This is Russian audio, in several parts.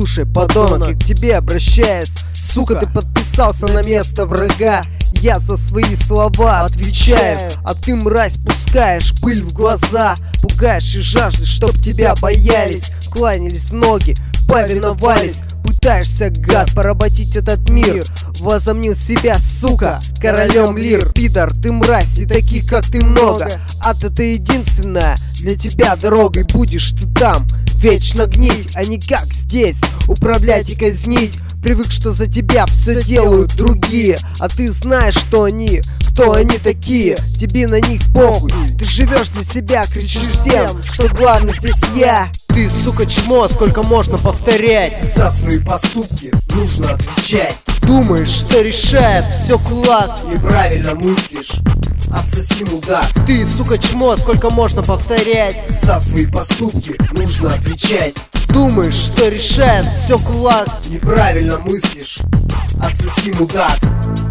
Слушай, подонок, я к тебе обращаюсь. Сука, ты подписался на место врага. Я за свои слова отвечаю, а ты, мразь, пускаешь пыль в глаза. Пугаешь и жаждешь, чтоб тебя боялись, кланялись в ноги, повиновались. Пытаешься, гад, поработить этот мир. Возомнил себя, сука, королем лир. Пидор, ты мразь, и таких, как ты, много. Ад — это единственная для тебя дорога. И будешь ты там вечно гнить, а не как здесь управлять и казнить. Привык, что за тебя все делают другие, а ты знаешь, что они, кто они такие. Тебе на них похуй, ты живешь для себя, кричишь всем, что главный здесь я. Ты, сука, чмо, сколько можно повторять? За свои поступки нужно отвечать. Думаешь, что решает все кулак? Неправильно мыслишь, отсоси, мудак. Ты, сука, чмо, сколько можно повторять? За свои поступки нужно отвечать. Думаешь, что решает все кулак? Неправильно мыслишь, отсоси, мудак.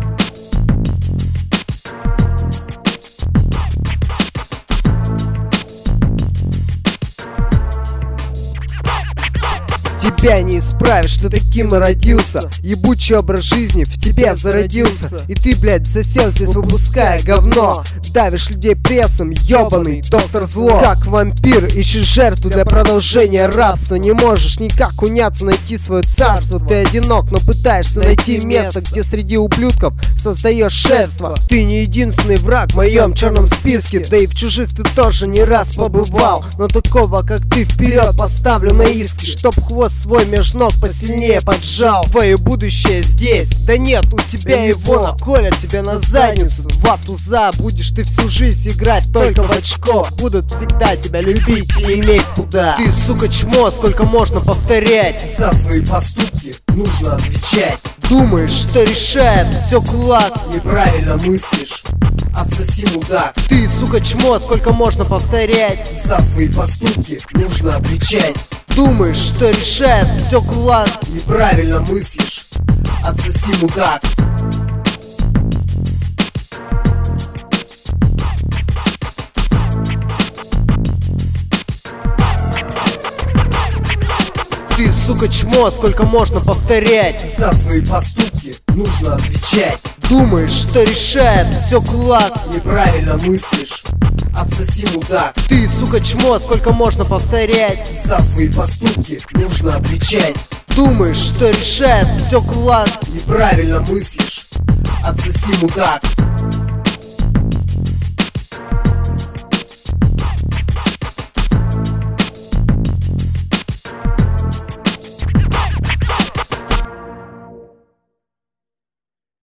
Тебя не исправишь, ты таким и родился. Ебучий образ жизни в тебе зародился. И ты, блядь, засел здесь, выпуская говно. Давишь людей прессом, ебаный доктор зло. Как вампир, ищешь жертву для продолжения рабства. Не можешь никак уняться, найти свое царство. Ты одинок, но пытаешься найти место, где среди ублюдков создаешь шефство. Ты не единственный враг в моем черном списке, да и в чужих ты тоже не раз побывал. Но такого, как ты, вперед поставлю на иски, чтоб хвост свой меж ног посильнее поджал. Твое будущее здесь, да нет, у тебя его. Наколят тебя на задницу, два туза. Будешь ты всю жизнь играть только в очко. Будут всегда тебя любить и иметь туда. Ты, сука, чмо, сколько можно повторять? За свои поступки нужно отвечать. Думаешь, что решает все кулак? Неправильно мыслишь, отсоси, мудак. Ты, сука, чмо, сколько можно повторять? За свои поступки нужно отвечать. Думаешь, что решает все кулак? Неправильно мыслишь, отсоси, мудак. Ты, сука, чмо, сколько можно повторять? За свои поступки нужно отвечать. Думаешь, что решает все кулак? Неправильно мыслишь, отсоси, мудак. Ты, сука, чмо, сколько можно повторять? За свои поступки нужно отвечать. Думаешь, что решает все кулак? Неправильно мыслишь, отсоси, мудак.